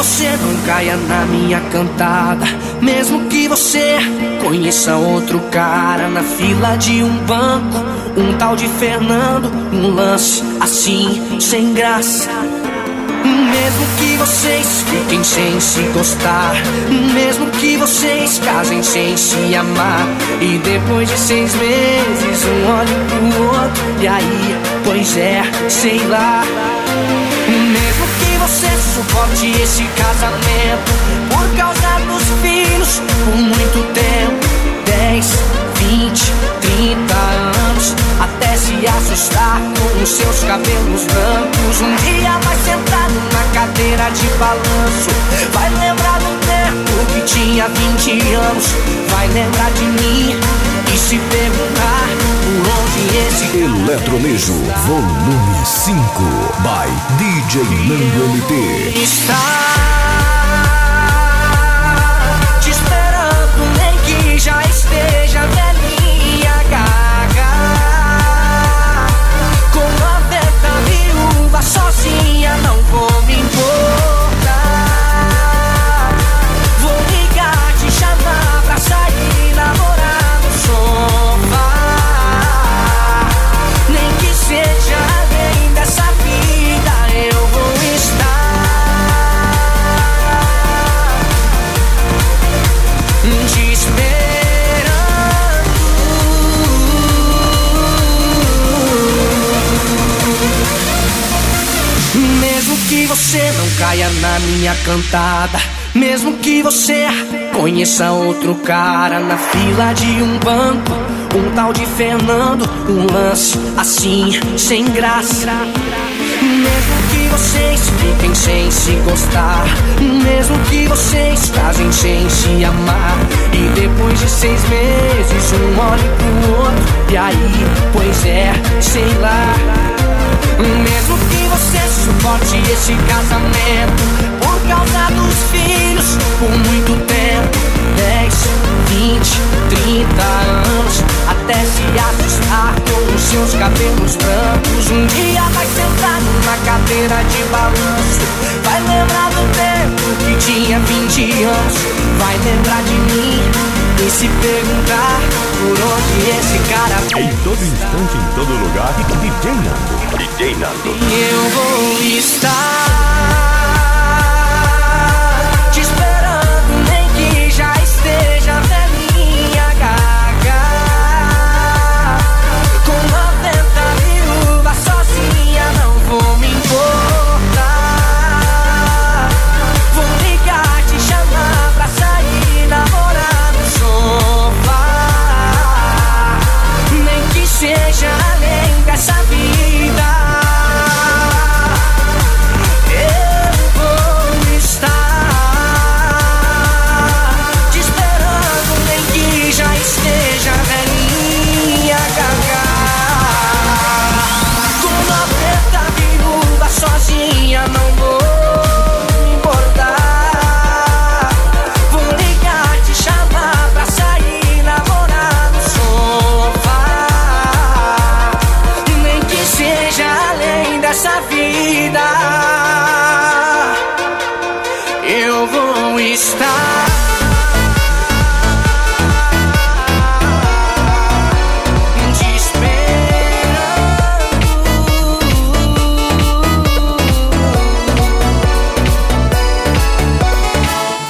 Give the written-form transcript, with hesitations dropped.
você não caia na minha cantada, mesmo que você conheça outro cara na fila de um banco, um tal de Fernando, um lance assim, sem graça. Mesmo que vocês fiquem sem se gostar, mesmo que vocês casem sem se amar, e depois de 6 meses um olhe pro outro, e aí, pois é, sei lá. Mesmo que você suporte esse casamento por causa dos filhos por muito tempo, 10, 20, 30 anos, até se assustar com os seus cabelos brancos. Um dia vai sentar numa cadeira de balanço, vai lembrar do tempo que tinha 20 anos, vai lembrar de mim e se perguntar por onde esse Eletronejo Volume 5 by DJ Nando LT está te esperando, nem que já esteja velhinha, gaga, com 90 viúva sozinha, não vou me importar. Vou ligar, te chamar pra sair, namorar no sofá, nem que seja alguém dessa vida, eu vou estar te esperando. Mesmo que você não caia na minha cantada, mesmo que você conheça outro cara na fila de um banco, um tal de Fernando, um lance assim, sem graça. Mesmo que vocês fiquem sem se gostar, mesmo que vocês casem sem se amar, e depois de 6 meses um olhe pro outro, e aí, pois é, sei lá. Mesmo que você suporte esse casamento por causa dos filhos por muito tempo, 10, 20, 30 anos, até se assustar com os seus cabelos brancos. Um dia vai sentar numa cadeira de balanço, vai lembrar do tempo que tinha 20 anos, vai lembrar de mim e se perguntar por onde esse cara foi. Em todo instante, em todo lugar, DJ Nando. DJ Nando. E eu vou estar te esperando, nem que já esteja velhinha, gaga, com 90 viúvas sozinha, não vou me importar. Vou ligar, te chamar pra sair, namorar no sofá, nem que seja além dessa vida. Sozinha, não vou me importar. Vou ligar, te chamar pra sair, namorar no sofá, nem que seja além dessa vida, eu vou estar